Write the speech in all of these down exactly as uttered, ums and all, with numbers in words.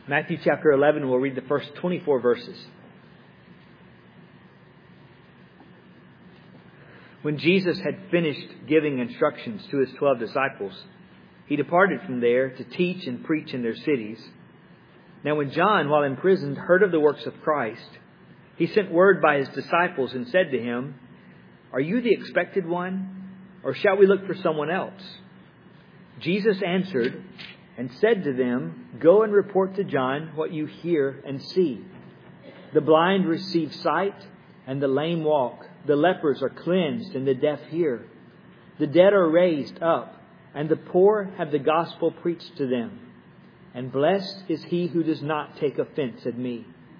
Matthew chapter eleven, we'll read the first twenty-four verses. When Jesus had finished giving instructions to His twelve disciples, He departed from there to teach and preach in their cities. Now when John, while imprisoned, heard of the works of Christ, he sent word by his disciples and said to him, "Are you the expected one, or shall we look for someone else?" Jesus answered and said to them, "Go and report to John what you hear and see. The blind receive sight, and the lame walk. The lepers are cleansed, and the deaf hear. The dead are raised up, and the poor have the gospel preached to them. And blessed is he who does not take offense at me."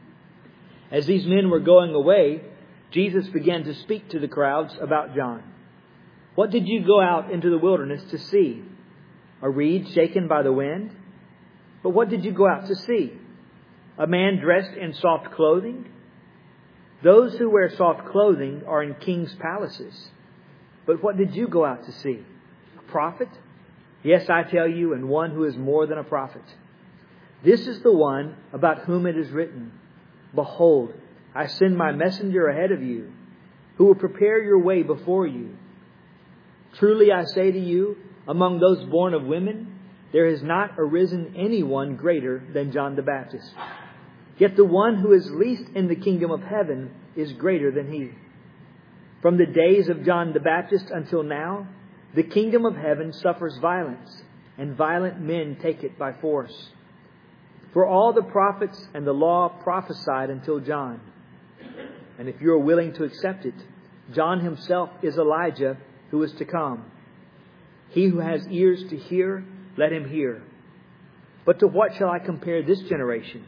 As these men were going away, Jesus began to speak to the crowds about John. "What did you go out into the wilderness to see? A reed shaken by the wind? But what did you go out to see? A man dressed in soft clothing? Those who wear soft clothing are in kings' palaces. But what did you go out to see? A prophet? Yes, I tell you, and one who is more than a prophet. This is the one about whom it is written, 'Behold, I send my messenger ahead of you, who will prepare your way before you.' Truly I say to you, among those born of women, there has not arisen anyone greater than John the Baptist. Yet the one who is least in the kingdom of heaven is greater than he. From the days of John the Baptist until now, the kingdom of heaven suffers violence, and violent men take it by force. For all the prophets and the law prophesied until John. And if you are willing to accept it, John himself is Elijah who is to come. He who has ears to hear, let him hear. But to what shall I compare this generation?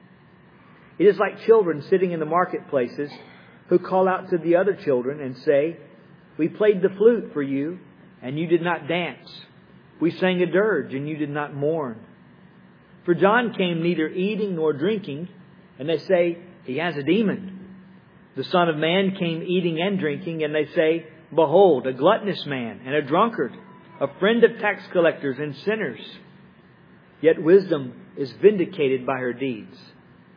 It is like children sitting in the marketplaces who call out to the other children and say, 'We played the flute for you, and you did not dance. We sang a dirge, and you did not mourn.' For John came neither eating nor drinking, and they say, 'He has a demon.' The Son of Man came eating and drinking, and they say, 'Behold, a gluttonous man and a drunkard, a friend of tax collectors and sinners.' Yet wisdom is vindicated by her deeds."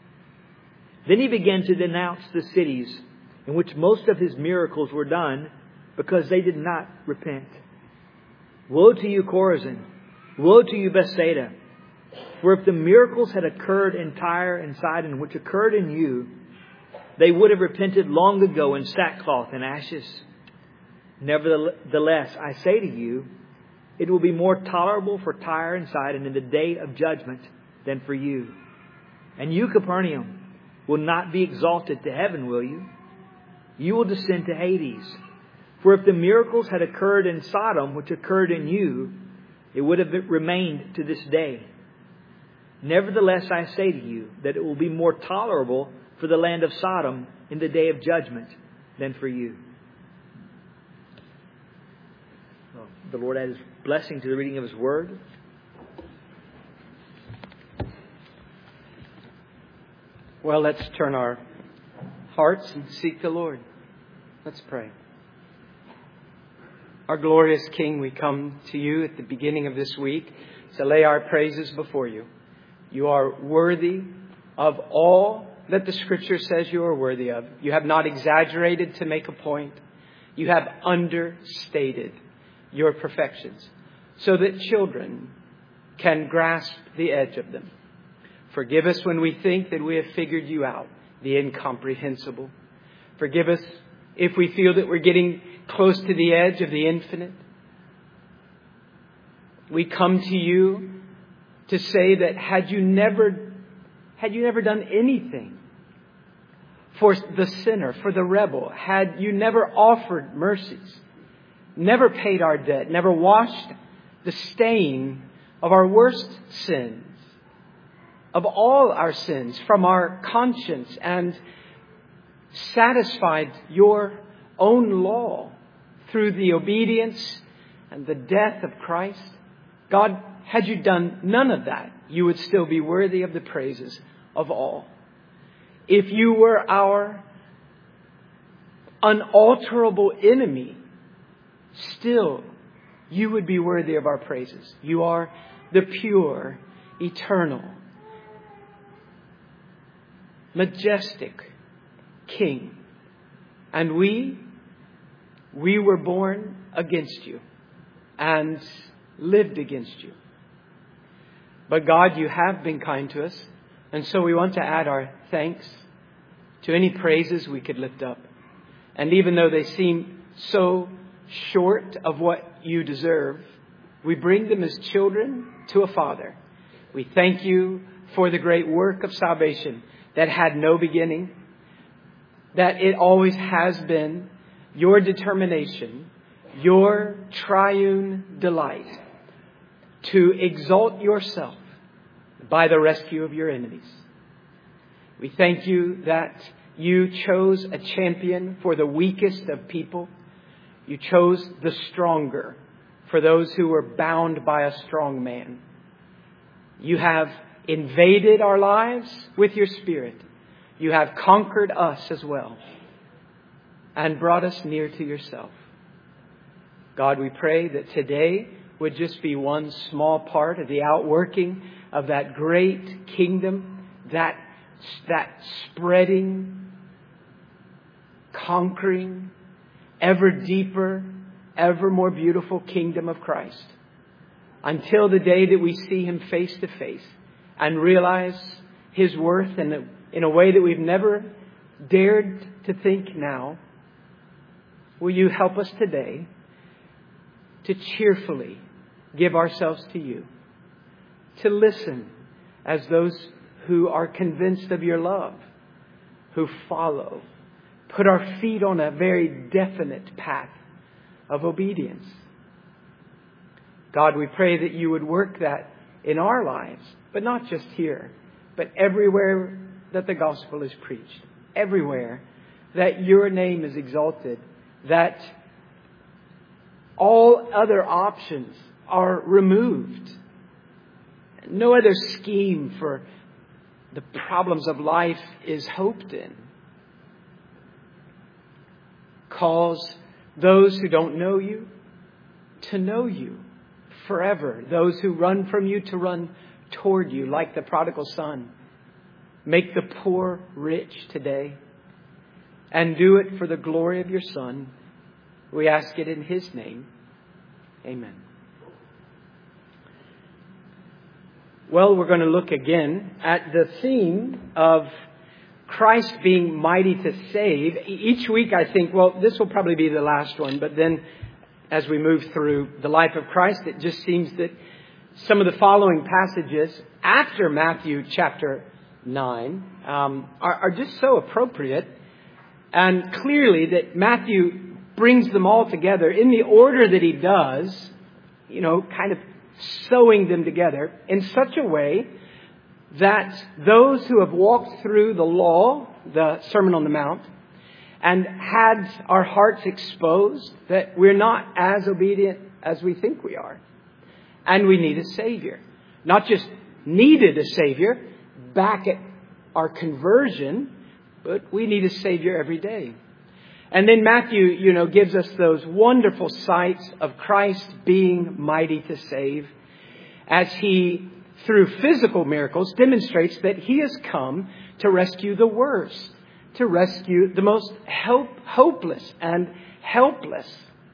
Then he began to denounce the cities in which most of his miracles were done, because they did not repent. "Woe to you, Chorazin! Woe to you, Bethsaida! For if the miracles had occurred in Tyre and Sidon, which occurred in you, they would have repented long ago in sackcloth and ashes. Nevertheless, I say to you, it will be more tolerable for Tyre and Sidon in the day of judgment than for you. And you, Capernaum, will not be exalted to heaven, will you? You will descend to Hades. For if the miracles had occurred in Sodom, which occurred in you, it would have remained to this day. Nevertheless, I say to you that it will be more tolerable for the land of Sodom in the day of judgment than for you." Well, the Lord add His blessing to the reading of His Word. Well, let's turn our hearts and seek the Lord. Let's pray. Our glorious King, we come to you at the beginning of this week to lay our praises before you. You are worthy of all that the Scripture says you are worthy of. You have not exaggerated to make a point. You have understated your perfections so that children can grasp the edge of them. Forgive us when we think that we have figured you out, the incomprehensible. Forgive us if we feel that we're getting close to the edge of the infinite. We come to you to say that had you never, had you never done anything for the sinner, for the rebel, had you never offered mercies, never paid our debt, never washed the stain of our worst sins, of all our sins from our conscience, and satisfied your own law through the obedience and the death of Christ, God, had you done none of that, you would still be worthy of the praises of all. If you were our unalterable enemy, still you would be worthy of our praises. You are the pure, eternal, majestic King. And we, we were born against you and lived against you. But God, you have been kind to us. And so we want to add our thanks to any praises we could lift up. And even though they seem so short of what you deserve, we bring them as children to a Father. We thank you for the great work of salvation that had no beginning, that it always has been your determination, your triune delight to exalt yourself by the rescue of your enemies. We thank you that you chose a champion for the weakest of people. You chose the stronger for those who were bound by a strong man. You have invaded our lives with your Spirit. You have conquered us as well and brought us near to yourself. God, we pray that today would just be one small part of the outworking of that great kingdom, that, that spreading, conquering, ever deeper, ever more beautiful kingdom of Christ. Until the day that we see Him face to face and realize His worth in a, in a way that we've never dared to think now. Will you help us today to cheerfully give ourselves to you, to listen as those who are convinced of your love, who follow, put our feet on a very definite path of obedience. God, we pray that you would work that in our lives, but not just here, but everywhere that the gospel is preached, everywhere that your name is exalted, that all other options are removed. No other scheme for the problems of life is hoped in. Cause those who don't know you to know you forever. Those who run from you to run toward you like the prodigal son. Make the poor rich today. And do it for the glory of your Son. We ask it in His name. Amen. Well, we're going to look again at the theme of Christ being mighty to save. Each week I think, well, this will probably be the last one. But then as we move through the life of Christ, it just seems that some of the following passages after Matthew chapter nine um, are, are just so appropriate. And clearly that Matthew brings them all together in the order that he does, you know, kind of sewing them together in such a way that those who have walked through the law, the Sermon on the Mount, and had our hearts exposed that we're not as obedient as we think we are. And we need a Savior. Not just needed a Savior back at our conversion, but we need a Savior every day. And then Matthew, you know, gives us those wonderful sights of Christ being mighty to save as He, through physical miracles, demonstrates that He has come to rescue the worst, to rescue the most help, hopeless and helpless.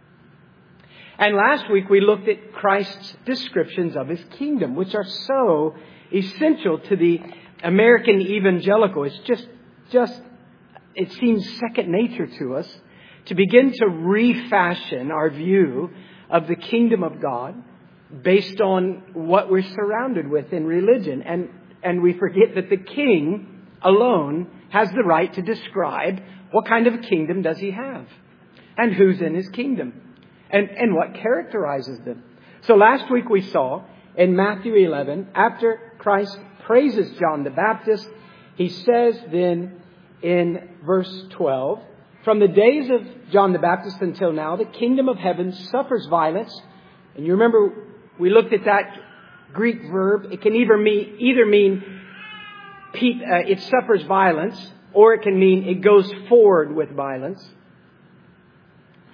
And last week we looked at Christ's descriptions of His kingdom, which are so essential to the American evangelical. It's just, just, it seems second nature to us to begin to refashion our view of the kingdom of God based on what we're surrounded with in religion. And, and we forget that the king alone has the right to describe what kind of a kingdom does he have and who's in his kingdom and, and what characterizes them. So last week we saw in Matthew eleven, after Christ praises John the Baptist, He says then in verse twelve, from the days of John the Baptist until now, the kingdom of heaven suffers violence. And you remember we looked at that Greek verb. It can either mean, either mean uh, it suffers violence, or it can mean it goes forward with violence.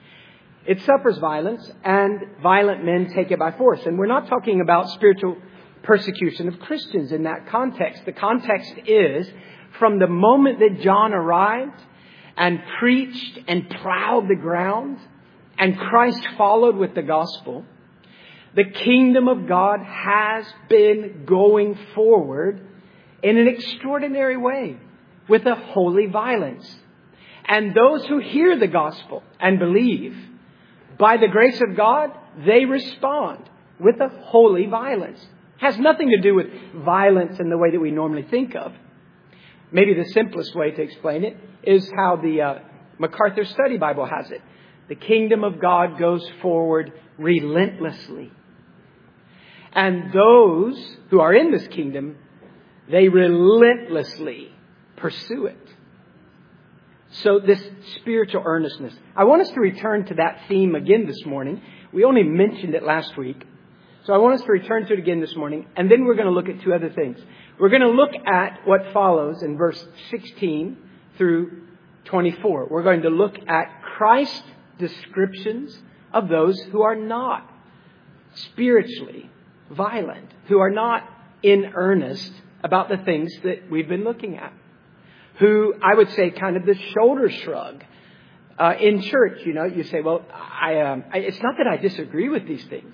It suffers violence, and violent men take it by force. And we're not talking about spiritual persecution of Christians in that context. The context is from the moment that John arrived and preached and plowed the ground and Christ followed with the gospel, the kingdom of God has been going forward in an extraordinary way with a holy violence. And those who hear the gospel and believe, by the grace of God, they respond with a holy violence. It has nothing to do with violence in the way that we normally think of. Maybe the simplest way to explain it is how the uh, MacArthur Study Bible has it. The kingdom of God goes forward relentlessly. And those who are in this kingdom, they relentlessly pursue it. So this spiritual earnestness. I want us to return to that theme again this morning. We only mentioned it last week. So I want us to return to it again this morning. And then we're going to look at two other things. We're going to look at what follows in verse sixteen through twenty-four. We're going to look at Christ's descriptions of those who are not spiritually violent, who are not in earnest about the things that we've been looking at, who I would say kind of the shoulder shrug uh, in church. You know, you say, well, I, um, I, it's not that I disagree with these things,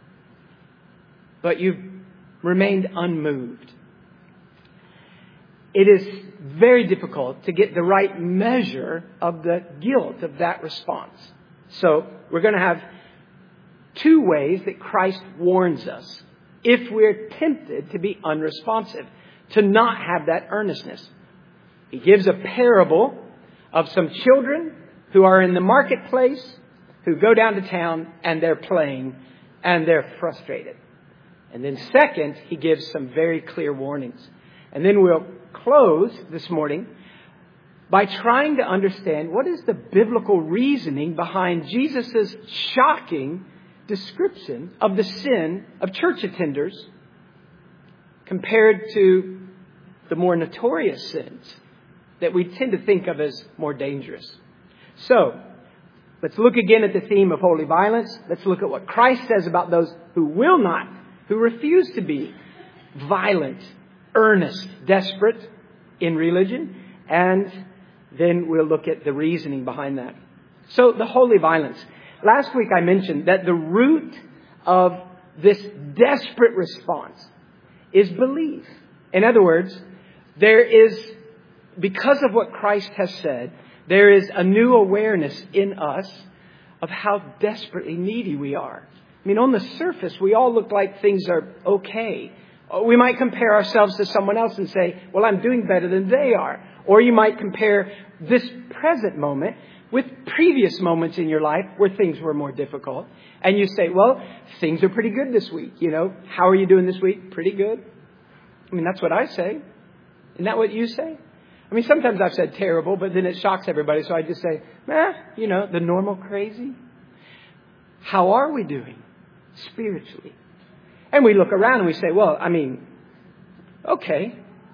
but you've remained unmoved. It is very difficult to get the right measure of the guilt of that response. So we're going to have two ways that Christ warns us if we're tempted to be unresponsive, to not have that earnestness. He gives a parable of some children who are in the marketplace, who go down to town and they're playing and they're frustrated. And then second, he gives some very clear warnings. And then we'll close this morning by trying to understand what is the biblical reasoning behind Jesus' shocking description of the sin of church attenders compared to the more notorious sins that we tend to think of as more dangerous. So, let's look again at the theme of holy violence. Let's look at what Christ says about those who will not, who refuse to be violent, earnest, desperate in religion. And then we'll look at the reasoning behind that. So, the holy violence. Last week I mentioned that the root of this desperate response is belief. In other words, there is, because of what Christ has said, there is a new awareness in us of how desperately needy we are. I mean, on the surface, we all look like things are okay. We might compare ourselves to someone else and say, well, I'm doing better than they are. Or you might compare this present moment with previous moments in your life where things were more difficult. And you say, well, things are pretty good this week. You know, how are you doing this week? Pretty good. I mean, that's what I say. Isn't that what you say? I mean, sometimes I've said terrible, but then it shocks everybody. So I just say, eh, you know, the normal crazy. How are we doing spiritually? And we look around and we say, well, I mean, okay.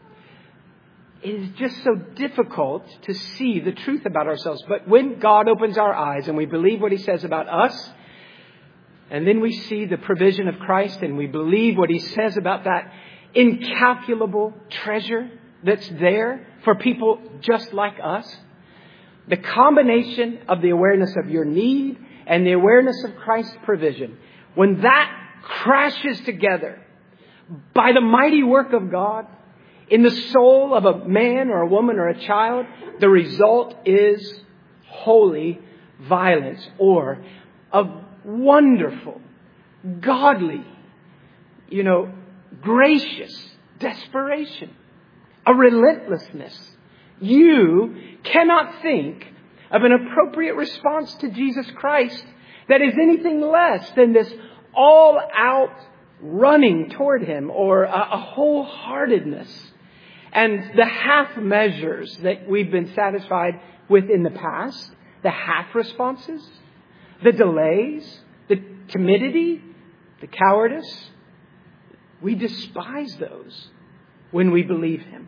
It is just so difficult to see the truth about ourselves. But when God opens our eyes and we believe what He says about us, and then we see the provision of Christ and we believe what He says about that incalculable treasure that's there for people just like us, the combination of the awareness of your need and the awareness of Christ's provision, when that crashes together by the mighty work of God in the soul of a man or a woman or a child, the result is holy violence, or a wonderful, godly, you know, gracious desperation, a relentlessness. You cannot think of an appropriate response to Jesus Christ that is anything less than this all-out running toward Him, or a, a wholeheartedness. And the half measures that we've been satisfied with in the past, the half responses, the delays, the timidity, the cowardice, we despise those when we believe Him.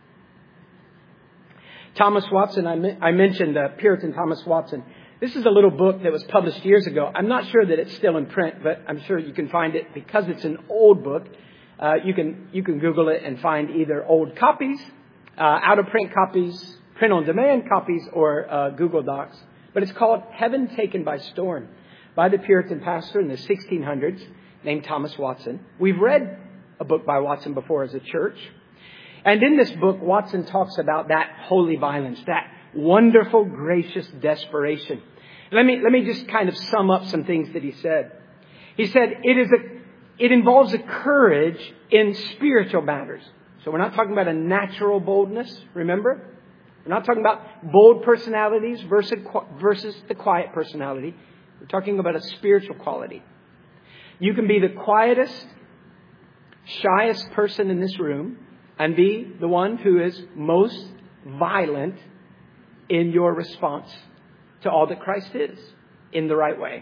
Thomas Watson, I, me- I mentioned uh, Puritan Thomas Watson. This is a little book that was published years ago. I'm not sure that it's still in print, but I'm sure you can find it because it's an old book. Uh, you can you can Google it and find either old copies, uh, out-of-print copies, print-on-demand copies, or uh, Google Docs. But it's called Heaven Taken by Storm by the Puritan pastor in the sixteen hundreds named Thomas Watson. We've read a book by Watson before as a church. And in this book, Watson talks about that holy violence, that wonderful, gracious desperation. Let me, let me just kind of sum up some things that he said. He said, it is a, it involves a courage in spiritual matters. So we're not talking about a natural boldness, remember? We're not talking about bold personalities versus, versus the quiet personality. We're talking about a spiritual quality. You can be the quietest, shyest person in this room and be the one who is most violent in your response to all that Christ is in the right way.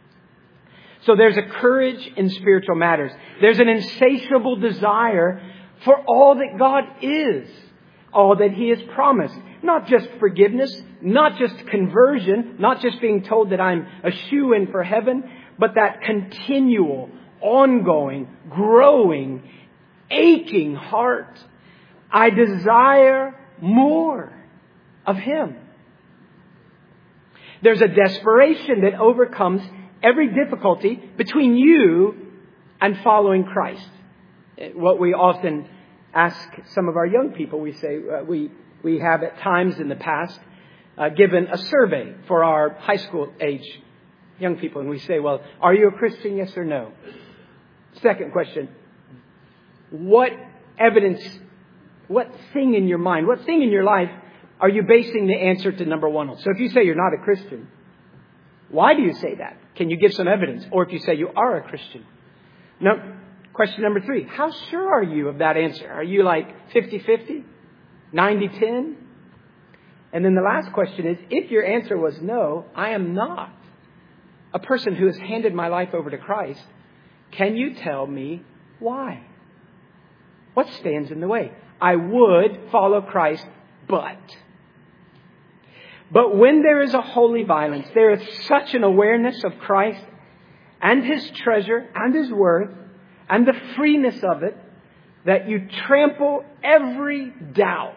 So there's a courage in spiritual matters. There's an insatiable desire for all that God is, all that He has promised. Not just forgiveness, not just conversion, not just being told that I'm a shoo-in for heaven, but that continual, ongoing, growing, aching heart. I desire more of Him. There's a desperation that overcomes every difficulty between you and following Christ. What we often ask some of our young people, we say, uh, we, we have at times in the past uh, given a survey for our high school age young people. And we say, well, are you a Christian? Yes or no? Second question, what evidence, what thing in your mind, what thing in your life are you basing the answer to number one on? So if you say you're not a Christian, why do you say that? Can you give some evidence? Or if you say you are a Christian. No. Question number three. How sure are you of that answer? Are you like fifty-fifty? ninety ten? And then the last question is, if your answer was no, I am not a person who has handed my life over to Christ, can you tell me why? What stands in the way? I would follow Christ, but... But when there is a holy violence, there is such an awareness of Christ and His treasure and His worth and the freeness of it that you trample every doubt.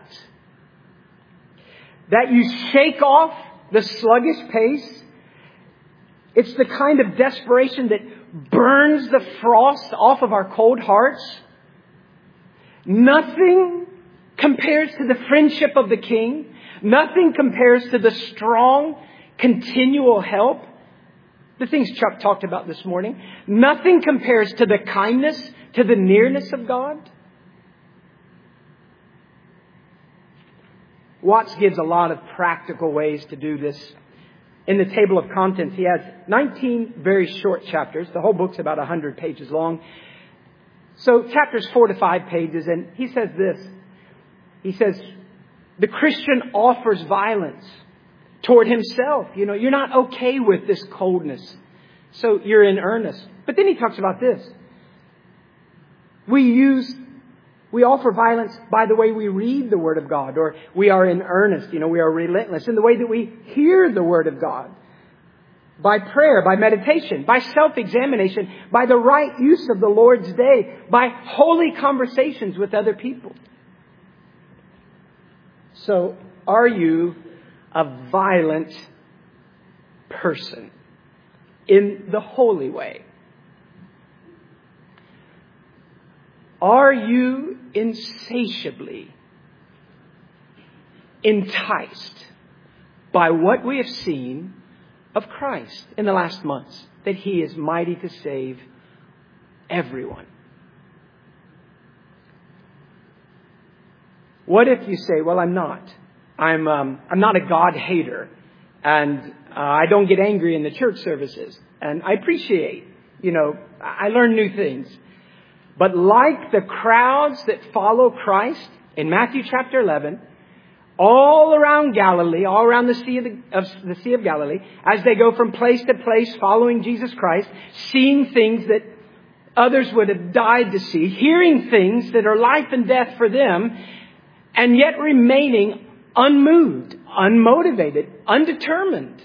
That you shake off the sluggish pace. It's the kind of desperation that burns the frost off of our cold hearts. Nothing compares to the friendship of the King. Nothing compares to the strong, continual help. The things Chuck talked about this morning. Nothing compares to the kindness, to the nearness of God. Watts gives a lot of practical ways to do this. In the table of contents, he has nineteen very short chapters. The whole book's about one hundred pages long. So chapters four to five pages. And he says this. He says, the Christian offers violence toward himself. You know, you're not okay with this coldness. So you're in earnest. But then he talks about this. We use, we offer violence by the way we read the Word of God. Or we are in earnest. You know, we are relentless in the way that we hear the Word of God. By prayer, by meditation, by self-examination, by the right use of the Lord's day, by holy conversations with other people. So, are you a violent person in the holy way? Are you insatiably enticed by what we have seen of Christ in the last months? That He is mighty to save everyone. What if you say, well, I'm not. I'm um, I'm not a God hater. And uh, I don't get angry in the church services. And I appreciate, you know, I learn new things. But like the crowds that follow Christ in Matthew chapter eleven, all around Galilee, all around the Sea of, the, of the Sea of Galilee, as they go from place to place following Jesus Christ, seeing things that others would have died to see, hearing things that are life and death for them, and yet remaining unmoved, unmotivated, undetermined,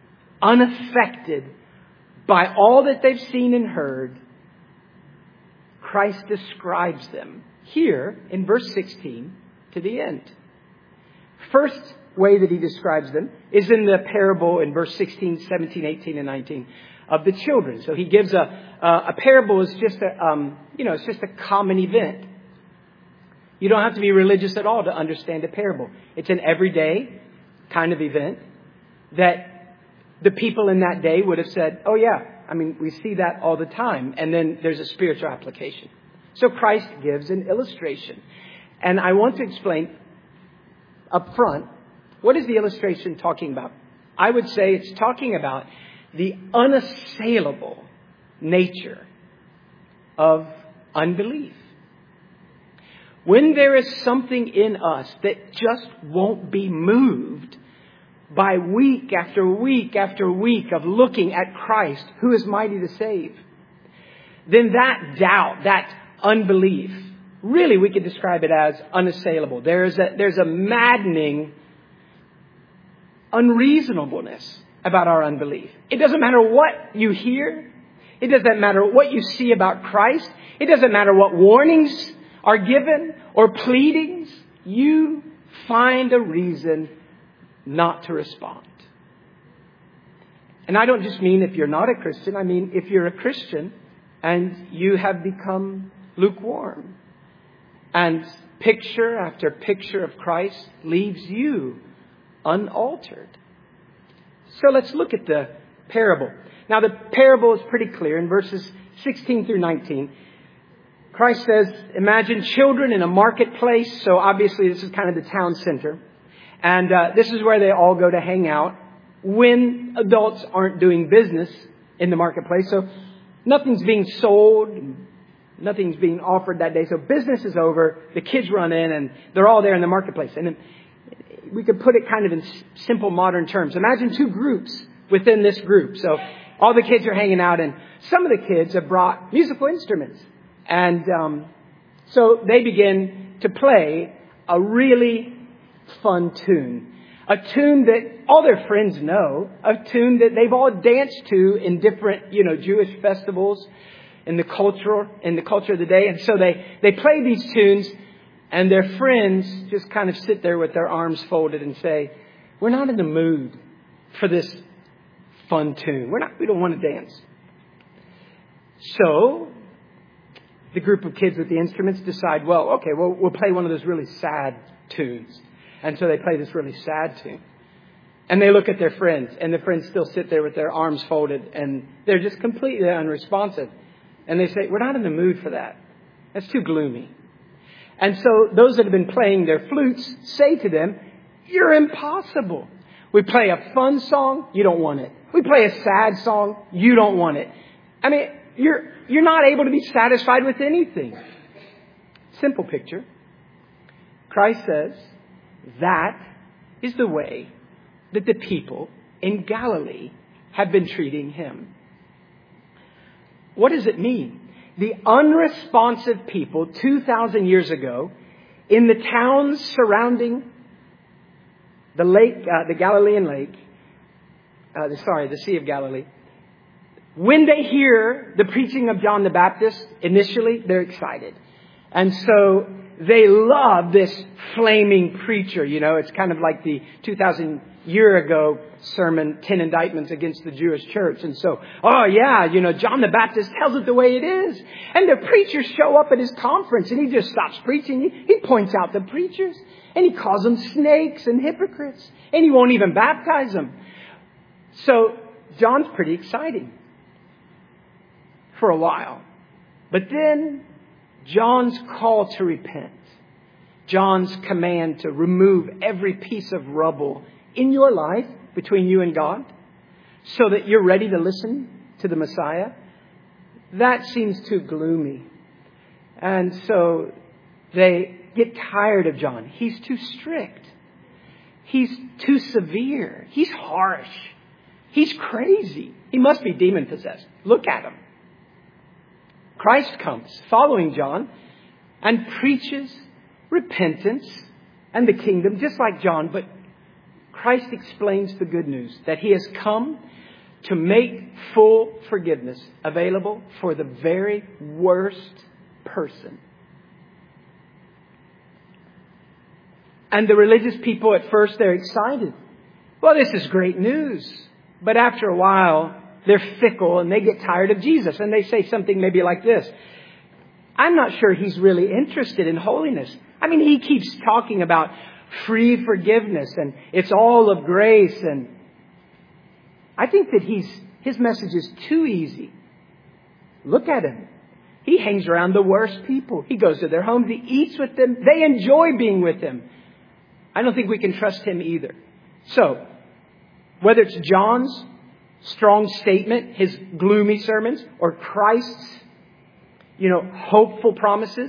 unaffected by all that they've seen and heard. Christ describes them here in verse sixteen to the end. First way that he describes them is in the parable in verse sixteen, seventeen, eighteen, and nineteen of the children. So he gives a, a, a parable is just a, um, you know, it's just a common event. You don't have to be religious at all to understand a parable. It's an everyday kind of event that the people in that day would have said, oh yeah, I mean, we see that all the time. And then there's a spiritual application. So Christ gives an illustration. And I want to explain up front, what is the illustration talking about? I would say it's talking about the unassailable nature of unbelief. When there is something in us that just won't be moved by week after week after week of looking at Christ, who is mighty to save, then that doubt, that unbelief, really we could describe it as unassailable. There's a, there's a maddening unreasonableness about our unbelief. It doesn't matter what you hear. It doesn't matter what you see about Christ. It doesn't matter what warnings are given or pleadings. You find a reason not to respond. And I don't just mean if you're not a Christian. I mean if you're a Christian and you have become lukewarm. And picture after picture of Christ leaves you unaltered. So let's look at the parable. Now the parable is pretty clear in verses sixteen through nineteen. Christ says, imagine children in a marketplace. So obviously this is kind of the town center. And uh, this is where they all go to hang out when adults aren't doing business in the marketplace. So nothing's being sold. Nothing's being offered that day. So business is over. The kids run in and they're all there in the marketplace. And then we could put it kind of in simple modern terms. Imagine two groups within this group. So all the kids are hanging out and some of the kids have brought musical instruments. And um, so they begin to play a really fun tune. A tune that all their friends know. A tune that they've all danced to in different, you know, Jewish festivals in the culture, in the culture of the day. And so they, they play these tunes and their friends just kind of sit there with their arms folded and say, we're not in the mood for this fun tune. We're not, we don't want to dance. So the group of kids with the instruments decide, well, okay, well, we'll play one of those really sad tunes. And so they play this really sad tune. And they look at their friends and the friends still sit there with their arms folded and they're just completely unresponsive. And they say, we're not in the mood for that. That's too gloomy. And so those that have been playing their flutes say to them, you're impossible. We play a fun song. You don't want it. We play a sad song. You don't want it. I mean, you're, you're not able to be satisfied with anything. Simple picture. Christ says that is the way that the people in Galilee have been treating him. What does it mean? The unresponsive people two thousand years ago in the towns surrounding the lake, uh, the Galilean lake, uh, the, sorry, the Sea of Galilee. When they hear the preaching of John the Baptist, initially they're excited. And so they love this flaming preacher. You know, it's kind of like the two thousand year ago sermon, ten Indictments Against the Jewish Church. And so, oh yeah, you know, John the Baptist tells it the way it is. And the preachers show up at his conference and he just stops preaching. He, he points out the preachers and he calls them snakes and hypocrites. And he won't even baptize them. So John's pretty exciting for a while. But then John's call to repent, John's command to remove every piece of rubble in your life between you and God so that you're ready to listen to the Messiah, that seems too gloomy. And so they get tired of John. He's too strict. He's too severe. He's harsh. He's crazy. He must be demon possessed. Look at him. Christ comes following John and preaches repentance and the kingdom just like John. But Christ explains the good news that he has come to make full forgiveness available for the very worst person. And the religious people at first, they're excited. Well, this is great news. But after a while, they're fickle and they get tired of Jesus. And they say something maybe like this. I'm not sure he's really interested in holiness. I mean, he keeps talking about free forgiveness and it's all of grace. And I think that he's his message is too easy. Look at him. He hangs around the worst people. He goes to their homes. He eats with them. They enjoy being with him. I don't think we can trust him either. So, whether it's John's strong statement, his gloomy sermons, or Christ's, you know, hopeful promises,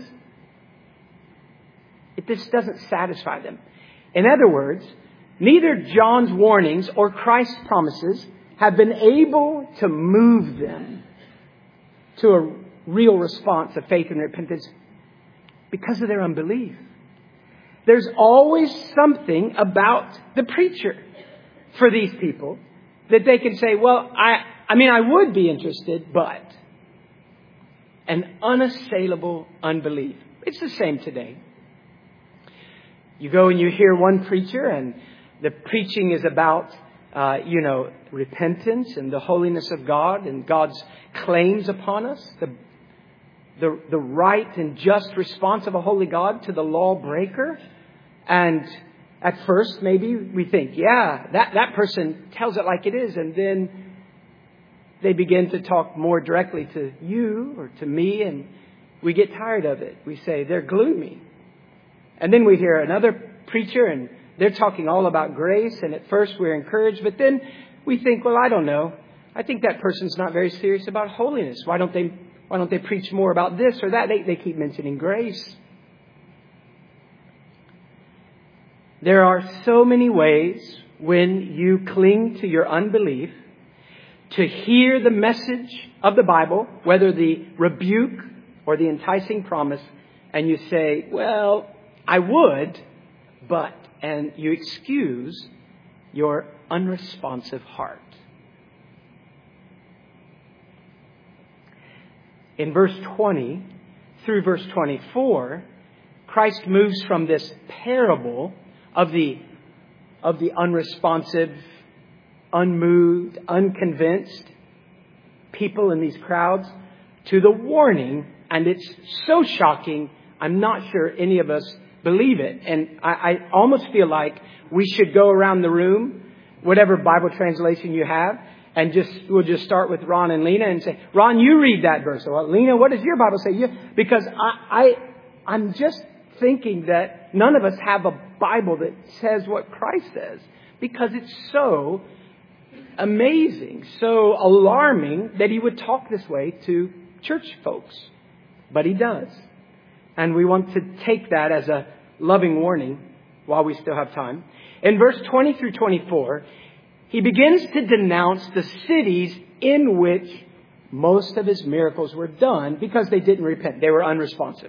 it just doesn't satisfy them. In other words, neither John's warnings or Christ's promises have been able to move them to a real response of faith and repentance because of their unbelief. There's always something about the preacher for these people that they can say, well, I, I mean, I would be interested, but an unassailable unbelief. It's the same today. You go and you hear one preacher and the preaching is about, uh, you know, repentance and the holiness of God and God's claims upon us, the, the, the right and just response of a holy God to the lawbreaker. And at first, maybe we think, yeah, that, that person tells it like it is. And then they begin to talk more directly to you or to me. And we get tired of it. We say they're gloomy. And then we hear another preacher and they're talking all about grace. And at first we're encouraged. But then we think, well, I don't know. I think that person's not very serious about holiness. Why don't they, why don't they preach more about this or that? They, they keep mentioning grace. There are so many ways when you cling to your unbelief to hear the message of the Bible, whether the rebuke or the enticing promise, and you say, well, I would, but, and you excuse your unresponsive heart. In verse twenty through verse twenty-four, Christ moves from this parable of the, of the unresponsive, unmoved, unconvinced people in these crowds to the warning. And it's so shocking, I'm not sure any of us believe it. And I, I almost feel like we should go around the room, whatever Bible translation you have, and just we'll just start with Ron and Lena and say, Ron, you read that verse. Well, Lena, what does your Bible say? You, because I, I, I'm just thinking that none of us have a Bible that says what Christ says, because it's so amazing, so alarming that he would talk this way to church folks. But he does. And we want to take that as a loving warning while we still have time. In verse twenty through twenty-four, he begins to denounce the cities in which most of his miracles were done because they didn't repent. They were unresponsive.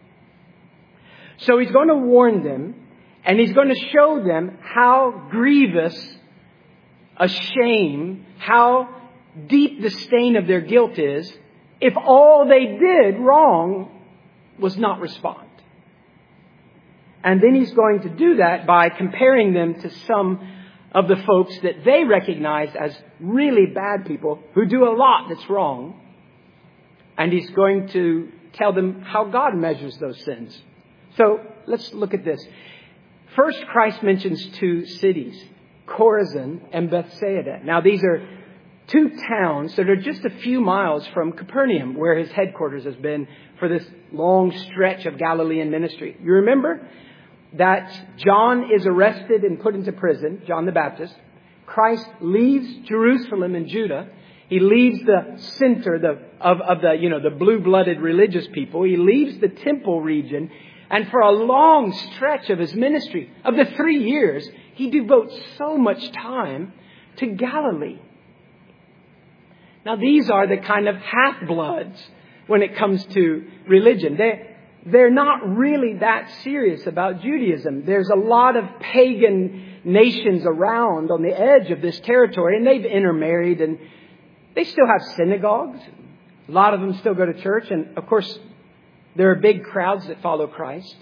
So he's going to warn them, and he's going to show them how grievous a shame, how deep the stain of their guilt is if all they did wrong was not respond. And then he's going to do that by comparing them to some of the folks that they recognize as really bad people who do a lot that's wrong. And he's going to tell them how God measures those sins. So let's look at this. First, Christ mentions two cities, Chorazin and Bethsaida. Now, these are two towns that are just a few miles from Capernaum, where his headquarters has been for this long stretch of Galilean ministry. You remember that John is arrested and put into prison, John the Baptist. Christ leaves Jerusalem and Judah. He leaves the center the, of, of the, you know, the blue-blooded religious people. He leaves the temple region. And for a long stretch of his ministry, of the three years, he devotes so much time to Galilee. Now, these are the kind of half-bloods when it comes to religion. They're, they're not really that serious about Judaism. There's a lot of pagan nations around on the edge of this territory, and they've intermarried, and they still have synagogues. A lot of them still go to church. And, of course, There are big crowds that follow Christ.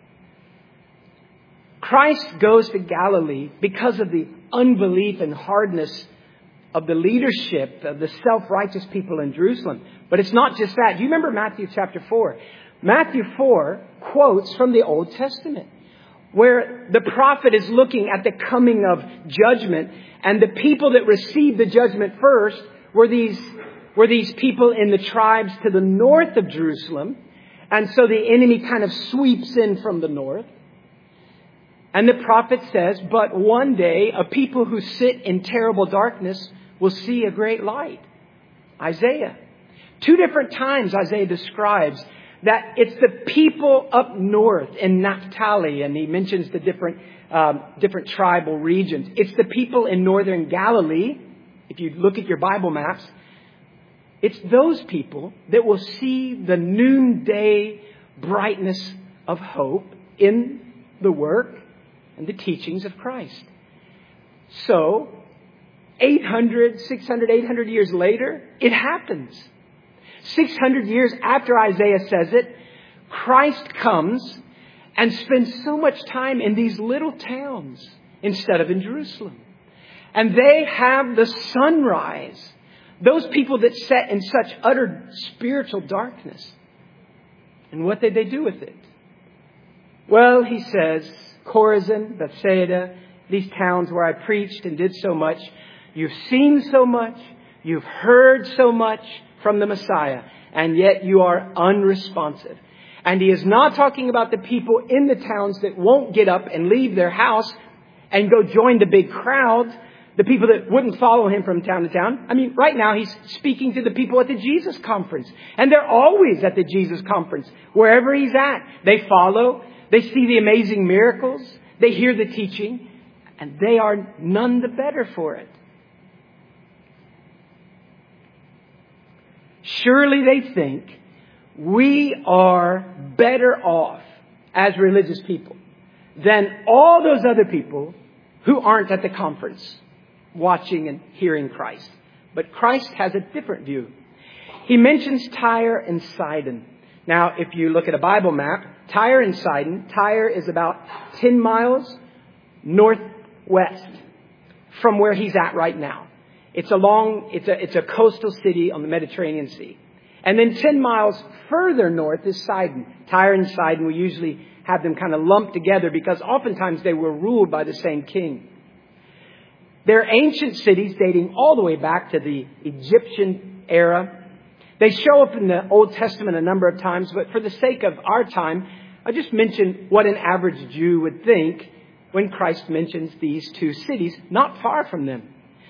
Christ goes to Galilee because of the unbelief and hardness of the leadership of the self-righteous people in Jerusalem. But it's not just that. Do you remember Matthew chapter four? Matthew four quotes from the Old Testament, where the prophet is looking at the coming of judgment, and the people that received the judgment first were these, were these people in the tribes to the north of Jerusalem. And so the enemy kind of sweeps in from the north. And the prophet says, but one day a people who sit in terrible darkness will see a great light. Isaiah. Two different times Isaiah describes that it's the people up north in Naphtali, and he mentions the different um, different tribal regions. It's the people in northern Galilee. If you look at your Bible maps, it's those people that will see the noonday brightness of hope in the work and the teachings of Christ. So, eight hundred, six hundred, eight hundred years later, it happens. six hundred years after Isaiah says it, Christ comes and spends so much time in these little towns instead of in Jerusalem. And they have the sunrise. Those people that sat in such utter spiritual darkness. And what did they do with it? Well, he says, Chorazin, Bethsaida, these towns where I preached and did so much. You've seen so much. You've heard so much from the Messiah. And yet you are unresponsive. And he is not talking about the people in the towns that won't get up and leave their house and go join the big crowds. The people that wouldn't follow him from town to town. I mean, right now he's speaking to the people at the Jesus conference. And they're always at the Jesus conference. Wherever he's at, they follow. They see the amazing miracles. They hear the teaching. And they are none the better for it. Surely they think we are better off as religious people than all those other people who aren't at the conference watching and hearing Christ. But Christ has a different view. He mentions Tyre and Sidon. Now, if you look at a Bible map, Tyre and Sidon, Tyre is about ten miles northwest from where he's at right now. It's a long, it's a, it's a coastal city on the Mediterranean Sea. And then ten miles further north is Sidon. Tyre and Sidon, we usually have them kind of lumped together because oftentimes they were ruled by the same king. They're ancient cities dating all the way back to the Egyptian era. They show up in the Old Testament a number of times, but for the sake of our time, I'll just mention what an average Jew would think when Christ mentions these two cities, not far from them.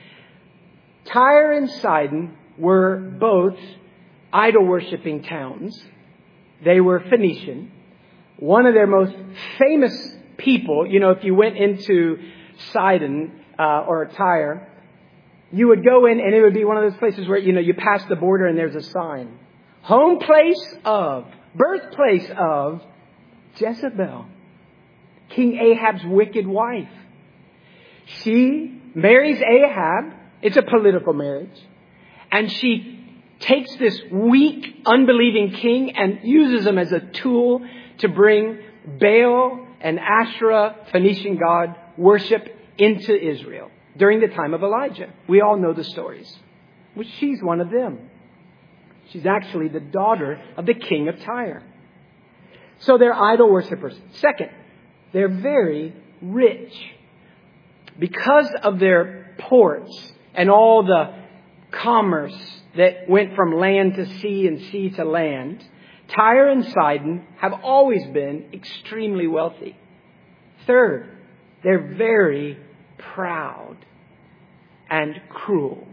Tyre and Sidon were both idol-worshipping towns. They were Phoenician. One of their most famous people, you know, if you went into Sidon uh, or Tyre, you would go in and it would be one of those places where, you know, you pass the border and there's a sign. Home place of, birthplace of Jezebel, King Ahab's wicked wife. She marries Ahab. It's a political marriage. And she takes this weak, unbelieving king and uses him as a tool to bring Baal and Asherah, Phoenician god, worship into Israel during the time of Elijah. We all know the stories. Well, she's one of them. She's actually the daughter of the king of Tyre. So they're idol worshippers. Second, they're very rich. Because of their ports and all the commerce that went from land to sea and sea to land, Tyre and Sidon have always been extremely wealthy. Third, they're very proud and cruel.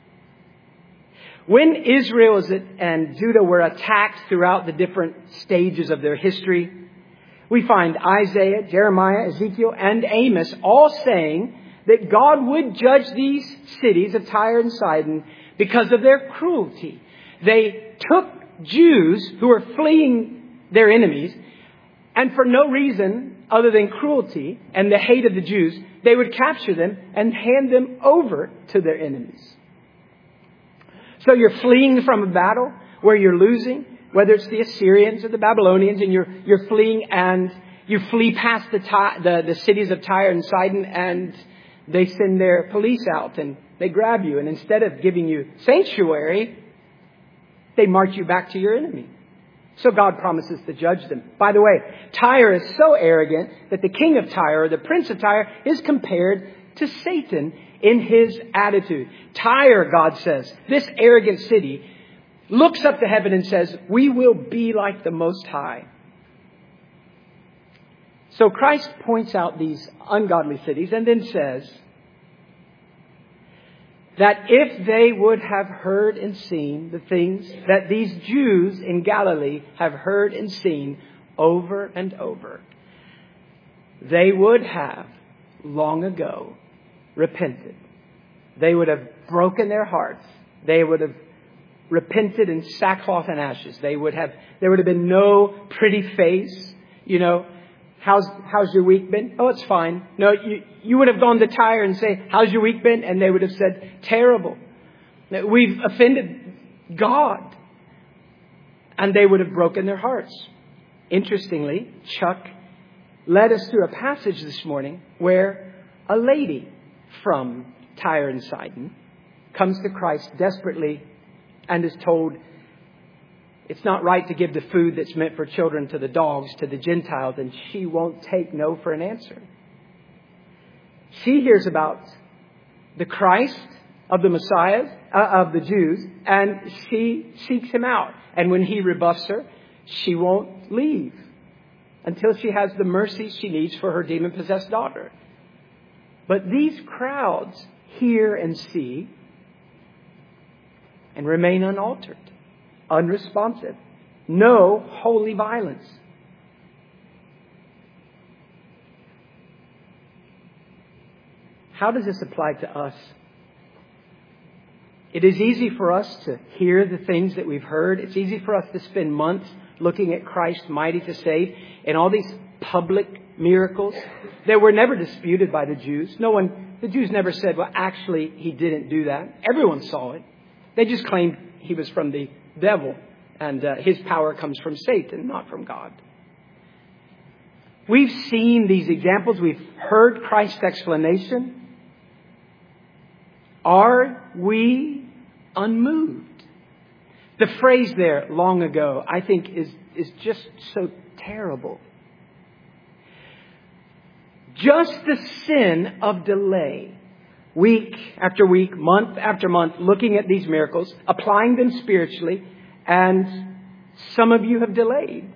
When Israel and Judah were attacked throughout the different stages of their history, we find Isaiah, Jeremiah, Ezekiel, and Amos all saying that God would judge these cities of Tyre and Sidon because of their cruelty. They took Jews who were fleeing their enemies, and for no reason other than cruelty and the hate of the Jews, they would capture them and hand them over to their enemies. So you're fleeing from a battle where you're losing. whether it's the Assyrians or the Babylonians, and you're, you're fleeing and you flee past the, the, the cities of Tyre and Sidon, and they send their police out and they grab you. And instead of giving you sanctuary, they march you back to your enemy. So God promises to judge them. By the way, Tyre is so arrogant that the king of Tyre, or the prince of Tyre, is compared to Satan in his attitude. Tyre, God says, this arrogant city, looks up to heaven and says, we will be like the Most High. So Christ points out these ungodly cities and then says that if they would have heard and seen the things that these Jews in Galilee have heard and seen over and over, they would have long ago repented. They would have broken their hearts. They would have repented in sackcloth and ashes. They would have, there would have been no pretty face. You know, how's, how's your week been? Oh, it's fine. No, you, you would have gone to Tyre and say, how's your week been? And they would have said, terrible. We've offended God. And they would have broken their hearts. Interestingly, Chuck led us through a passage this morning where a lady from Tyre and Sidon comes to Christ desperately and is told it's not right to give the food that's meant for children to the dogs, to the Gentiles, and she won't take no for an answer. She hears about the Christ of the Messiah, uh, of the Jews, and she seeks him out. And when he rebuffs her, she won't leave until she has the mercy she needs for her demon-possessed daughter. But these crowds hear and see and remain unaltered, unresponsive. No holy violence. How does this apply to us? It is easy for us to hear the things that we've heard. It's easy for us to spend months looking at Christ mighty to save and all these public miracles that were never disputed by the Jews. No one, the Jews never said, well, actually, he didn't do that. Everyone saw it. They just claimed he was from the devil and uh, his power comes from Satan, not from God. We've seen these examples. We've heard Christ's explanation. Are we unmoved? The phrase there, long ago, I think is, is just so terrible. Just the sin of delay. Week after week, month after month, looking at these miracles, applying them spiritually, and some of you have delayed.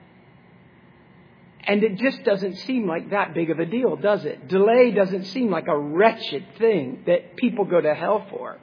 And it just doesn't seem like that big of a deal, does it? Delay doesn't seem like a wretched thing that people go to hell for.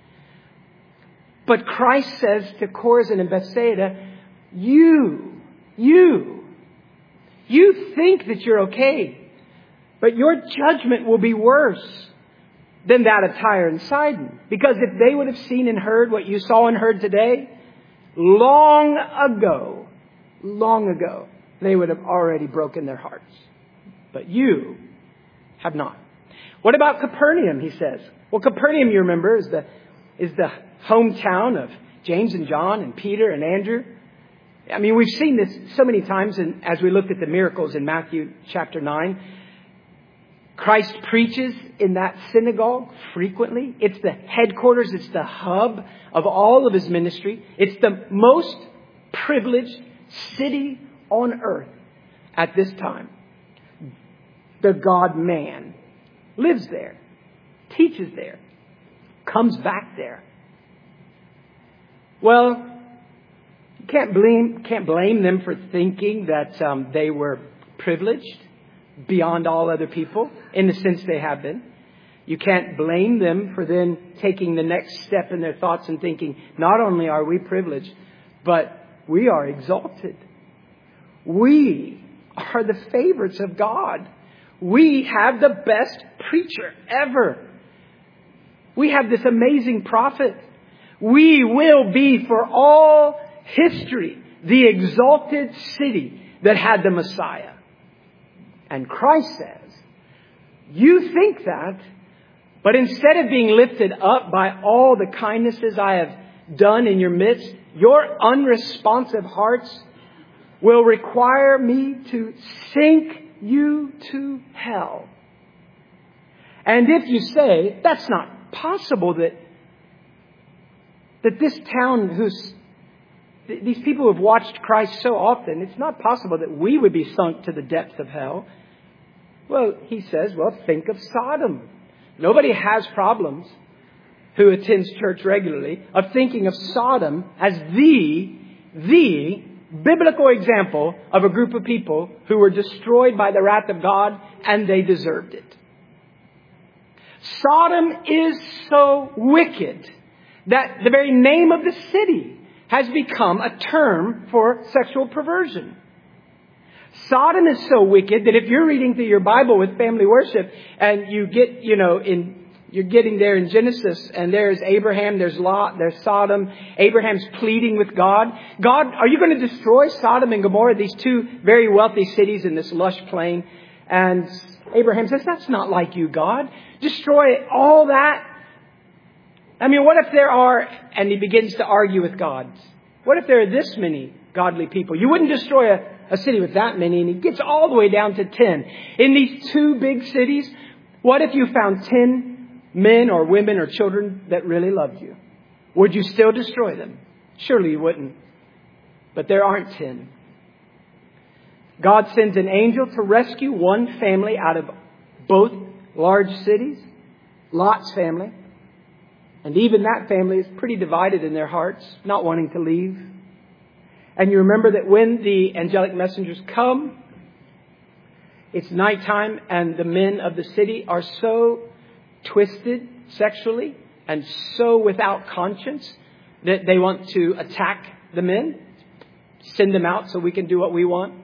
But Christ says to Chorazin and Bethsaida, you, you, you think that you're okay, but your judgment will be worse than that of Tyre and Sidon. Because if they would have seen and heard what you saw and heard today, long ago, long ago, they would have already broken their hearts. But you have not. What about Capernaum, he says? Well, Capernaum, you remember, is the, is the hometown of James and John and Peter and Andrew. I mean, we've seen this so many times in, as we looked at the miracles in Matthew chapter nine. Christ preaches in that synagogue frequently. It's the headquarters. It's the hub of all of his ministry. It's the most privileged city on earth at this time. The God-man lives there, teaches there, comes back there. Well, you can't blame, can't blame them for thinking that um, they were privileged beyond all other people, in the sense they have been. You can't blame them for then taking the next step in their thoughts and thinking, not only are we privileged, but we are exalted. We are the favorites of God. We have the best preacher ever. We have this amazing prophet. We will be for all history the exalted city that had the Messiah. And Christ says, you think that, but instead of being lifted up by all the kindnesses I have done in your midst, your unresponsive hearts will require me to sink you to hell. And if you say, that's not possible, that, that this town who's, these people who have watched Christ so often, it's not possible that we would be sunk to the depths of hell. Well, he says, well, think of Sodom. Nobody has problems who attends church regularly of thinking of Sodom as the, the biblical example of a group of people who were destroyed by the wrath of God and they deserved it. Sodom is so wicked that the very name of the city has become a term for sexual perversion. Sodom is so wicked that if you're reading through your Bible with family worship and you get, you know, in, you're getting there in Genesis and there's Abraham, there's Lot, there's Sodom. Abraham's pleading with God. God, are you going to destroy Sodom and Gomorrah, these two very wealthy cities in this lush plain? And Abraham says, that's not like you, God. Destroy all that. I mean, what if there are, and he begins to argue with God. What if there are this many godly people? You wouldn't destroy a, a city with that many. And he gets all the way down to ten. In these two big cities, what if you found ten men or women or children that really loved you? Would you still destroy them? Surely you wouldn't. But there aren't ten. God sends an angel to rescue one family out of both large cities, Lot's family. And even that family is pretty divided in their hearts, not wanting to leave. And you remember that when the angelic messengers come, it's nighttime and the men of the city are so twisted sexually and so without conscience that they want to attack the men, send them out so we can do what we want.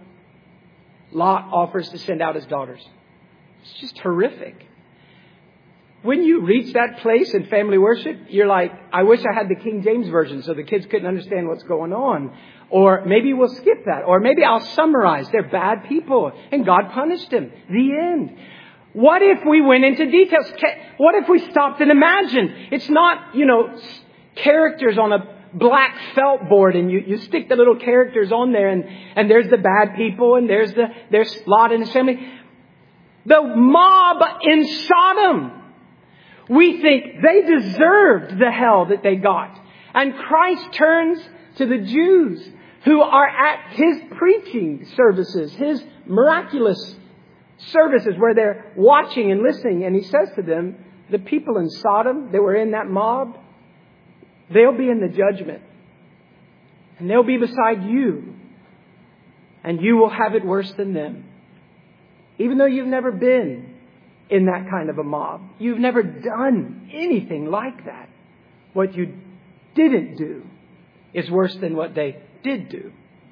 Lot offers to send out his daughters. It's just horrific. When you reach that place in family worship, you're like, I wish I had the King James Version so the kids couldn't understand what's going on. Or maybe we'll skip that. Or maybe I'll summarize. They're bad people and God punished them. The end. What if we went into details? What if we stopped and imagined? It's not, you know, characters on a black felt board and you, you stick the little characters on there and, and there's the bad people and there's the, there's Lot and his family. The mob in Sodom. We think they deserved the hell that they got. And Christ turns to the Jews who are at his preaching services, his miraculous services where they're watching and listening. And he says to them, the people in Sodom that were in that mob, they'll be in the judgment. And they'll be beside you. And you will have it worse than them. Even though you've never been in that kind of a mob. You've never done anything like that. What you didn't do is worse than what they did do.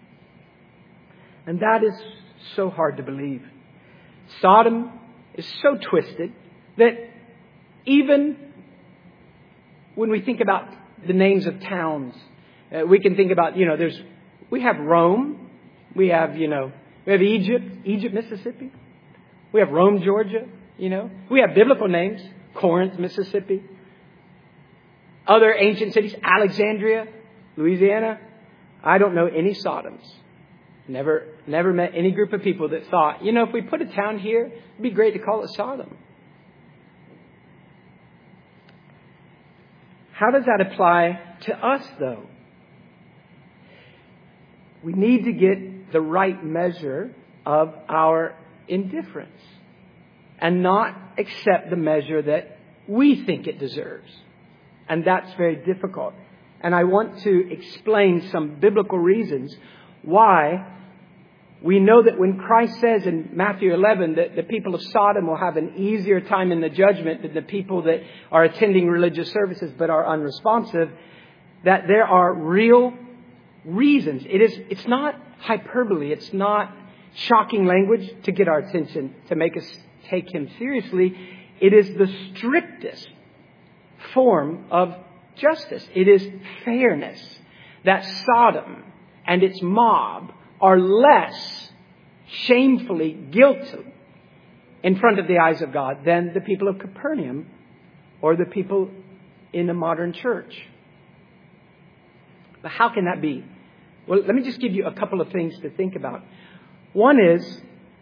And that is so hard to believe. Sodom is so twisted that even when we think about the names of towns, uh, we can think about, you know, there's, we have Rome, we have, you know, we have Egypt, Egypt, Mississippi. We have Rome, Georgia. You know, we have biblical names, Corinth, Mississippi. Other ancient cities, Alexandria, Louisiana. I don't know any Sodoms. Never, never met any group of people that thought, you know, if we put a town here, it'd be great to call it Sodom. How does that apply to us, though? We need to get the right measure of our indifference. And not accept the measure that we think it deserves. And that's very difficult. And I want to explain some biblical reasons why we know that when Christ says in Matthew eleven that the people of Sodom will have an easier time in the judgment than the people that are attending religious services but are unresponsive, that there are real reasons. It is, it's not hyperbole. It's not shocking language to get our attention, to make us take him seriously. It is the strictest form of justice. It is fairness. That Sodom and its mob are less shamefully guilty in front of the eyes of God than the people of Capernaum or the people in the modern church. But how can that be? Well, let me just give you a couple of things to think about. One is,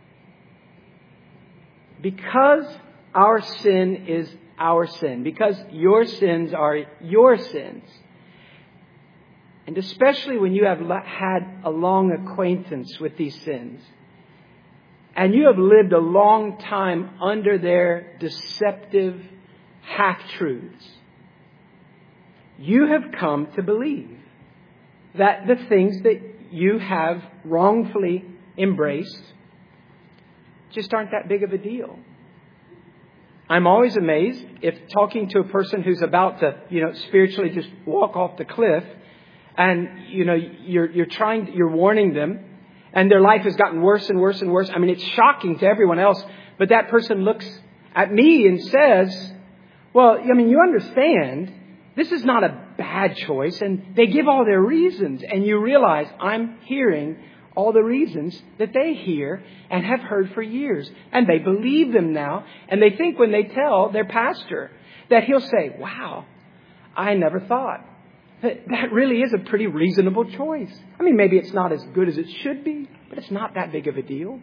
because our sin is our sin, because your sins are your sins, and especially when you have had a long acquaintance with these sins, and you have lived a long time under their deceptive half-truths, you have come to believe that the things that you have wrongfully embraced just aren't that big of a deal. I'm always amazed if talking to a person who's about to, you know, spiritually just walk off the cliff, and, you know, you're, you're trying, you're warning them, and their life has gotten worse and worse and worse. I mean, it's shocking to everyone else, but that person looks at me and says, well, I mean, you understand, this is not a bad choice, and they give all their reasons, and you realize I'm hearing all the reasons that they hear and have heard for years. And they believe them now. And they think when they tell their pastor that he'll say, wow, I never thought. That, that really is a pretty reasonable choice. I mean, maybe it's not as good as it should be, but it's not that big of a deal.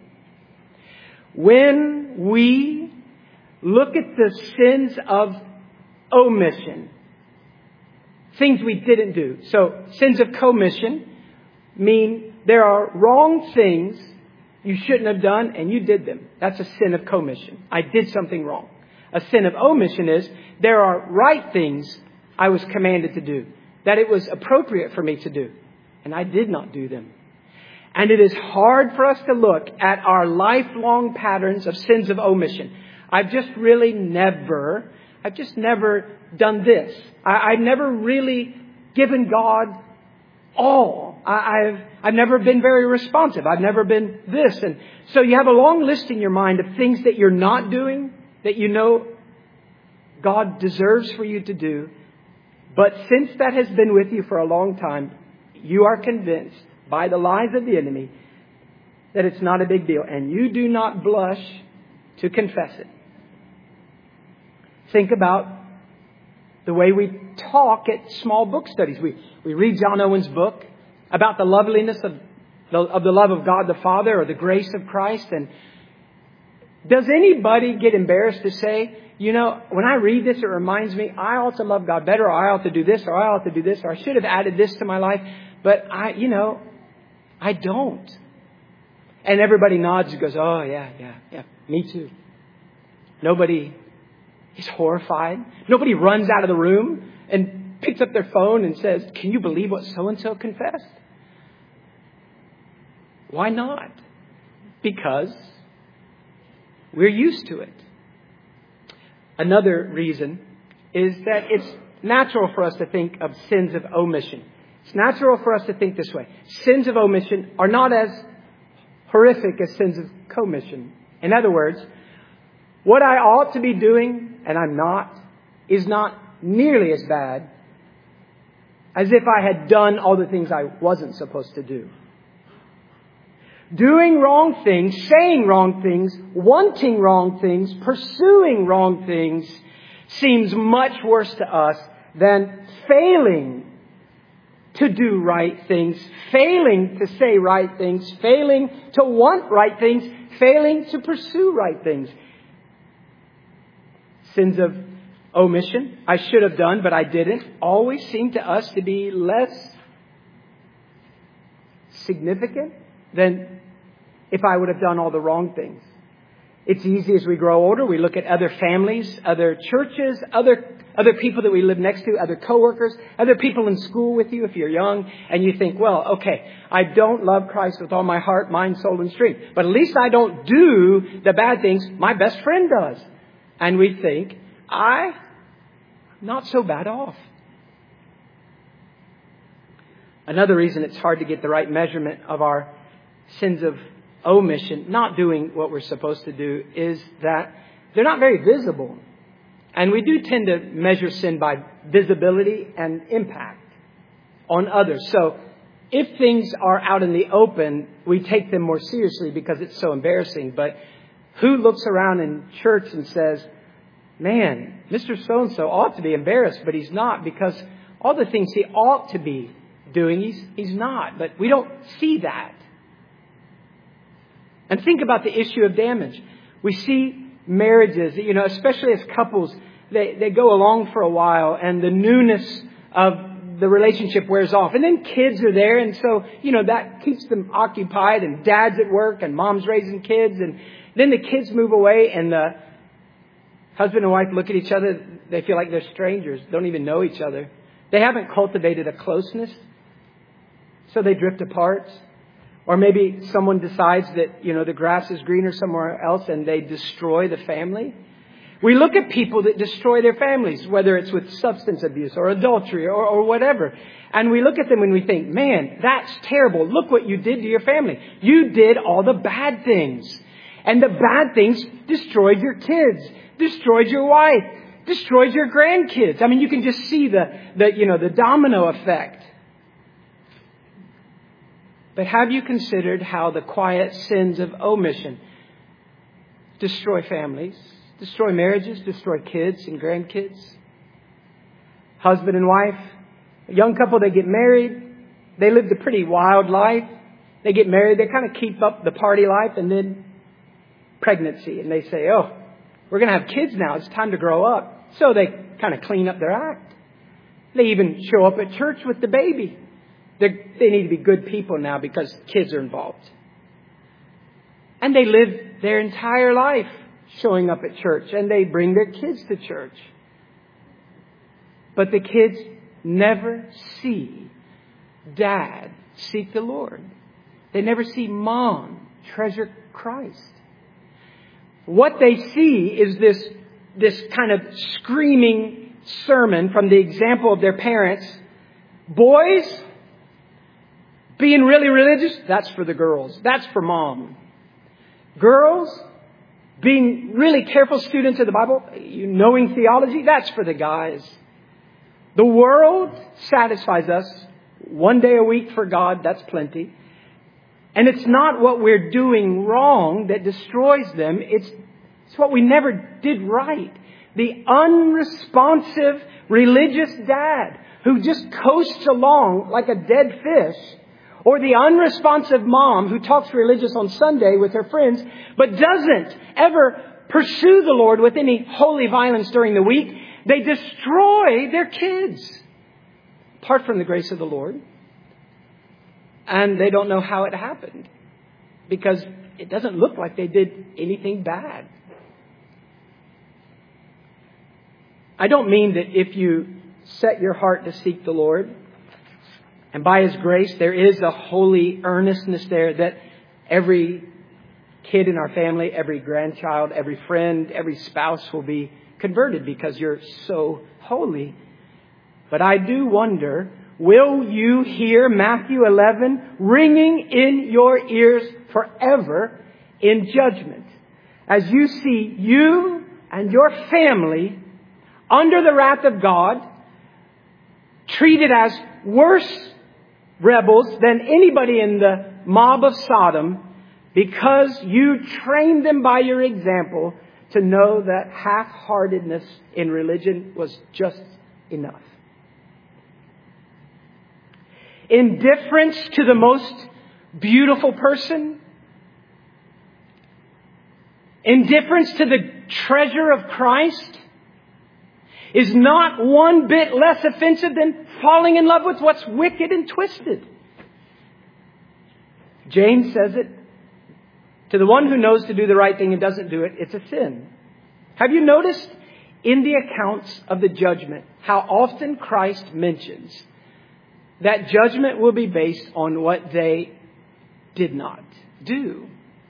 When we look at the sins of omission, things we didn't do. So sins of commission mean there are wrong things you shouldn't have done, and you did them. That's a sin of commission. I did something wrong. A sin of omission is there are right things I was commanded to do, that it was appropriate for me to do, and I did not do them. And it is hard for us to look at our lifelong patterns of sins of omission. I've just really never, I've just never done this. I, I've never really given God all. I, I've I've never been very responsive. I've never been this. And so you have a long list in your mind of things that you're not doing, that you know God deserves for you to do. But since that has been with you for a long time, you are convinced by the lies of the enemy that it's not a big deal. And you do not blush to confess it. Think about the way we talk at small book studies. We, we read John Owen's book about the loveliness of the, of the love of God the Father, or the grace of Christ. And does anybody get embarrassed to say, you know, when I read this, it reminds me I ought to love God better, or I ought to do this, or I ought to do this, or I should have added this to my life. But I, you know, I don't. And everybody nods and goes, oh, yeah, yeah, yeah, me too. Nobody is horrified. Nobody runs out of the room and picks up their phone and says, can you believe what so-and-so confessed? Why not? Because we're used to it. Another reason is that it's natural for us to think of sins of omission. It's natural for us to think this way. Sins of omission are not as horrific as sins of commission. In other words, what I ought to be doing and I'm not is not nearly as bad as if I had done all the things I wasn't supposed to do. Doing wrong things, saying wrong things, wanting wrong things, pursuing wrong things seems much worse to us than failing to do right things, failing to say right things, failing to want right things, failing to pursue right things. Sins of omission, I should have done, but I didn't, always seem to us to be less significant than if I would have done all the wrong things. It's easy as we grow older. We look at other families, other churches, other other people that we live next to, other coworkers, other people in school with you if you're young, and you think, well, okay, I don't love Christ with all my heart, mind, soul, and strength, but at least I don't do the bad things my best friend does. And we think, I'm not so bad off. Another reason it's hard to get the right measurement of our sins of omission, not doing what we're supposed to do, is that they're not very visible. And we do tend to measure sin by visibility and impact on others. So if things are out in the open, we take them more seriously because it's so embarrassing. But who looks around in church and says, man, Mister So-and-so ought to be embarrassed, but he's not, because all the things he ought to be doing. He's, he's not. But we don't see that. And think about the issue of damage. We see marriages, you know, especially as couples, they, they go along for a while and the newness of the relationship wears off. And then kids are there. And so, you know, that keeps them occupied, and dad's at work and mom's raising kids. And then the kids move away and the husband and wife look at each other. They feel like they're strangers, don't even know each other. They haven't cultivated a closeness. So they drift apart. Or maybe someone decides that, you know, the grass is greener somewhere else and they destroy the family. We look at people that destroy their families, whether it's with substance abuse or adultery or, or whatever. And we look at them and we think, man, that's terrible. Look what you did to your family. You did all the bad things. And the bad things destroyed your kids, destroyed your wife, destroyed your grandkids. I mean, you can just see the, the you know, the domino effect. But have you considered how the quiet sins of omission destroy families, destroy marriages, destroy kids and grandkids? Husband and wife, a young couple, they get married. They lived a pretty wild life. They get married. They kind of keep up the party life, and then pregnancy. And they say, oh, we're going to have kids now. It's time to grow up. So they kind of clean up their act. They even show up at church with the baby. They're, they need to be good people now because kids are involved. And they live their entire life showing up at church. And they bring their kids to church. But the kids never see dad seek the Lord. They never see mom treasure Christ. What they see is this, this kind of screaming sermon from the example of their parents. Boys, being really religious, that's for the girls. That's for mom. Girls, being really careful students of the Bible, you knowing theology, that's for the guys. The world satisfies us one day a week for God, that's plenty. And it's not what we're doing wrong that destroys them. It's, it's what we never did right. The unresponsive religious dad who just coasts along like a dead fish. Or the unresponsive mom who talks religious on Sunday with her friends, but doesn't ever pursue the Lord with any holy violence during the week. They destroy their kids apart from the grace of the Lord. And they don't know how it happened because it doesn't look like they did anything bad. I don't mean that if you set your heart to seek the Lord, and by His grace, there is a holy earnestness there that every kid in our family, every grandchild, every friend, every spouse will be converted because you're so holy. But I do wonder, will you hear Matthew eleven ringing in your ears forever in judgment? As you see you and your family under the wrath of God, treated as worse rebels than anybody in the mob of Sodom, because you trained them by your example to know that half-heartedness in religion was just enough. Indifference to the most beautiful person. Indifference to the treasure of Christ is not one bit less offensive than falling in love with what's wicked and twisted. James says it. To the one who knows to do the right thing and doesn't do it, it's a sin. Have you noticed in the accounts of the judgment how often Christ mentions that judgment will be based on what they did not do?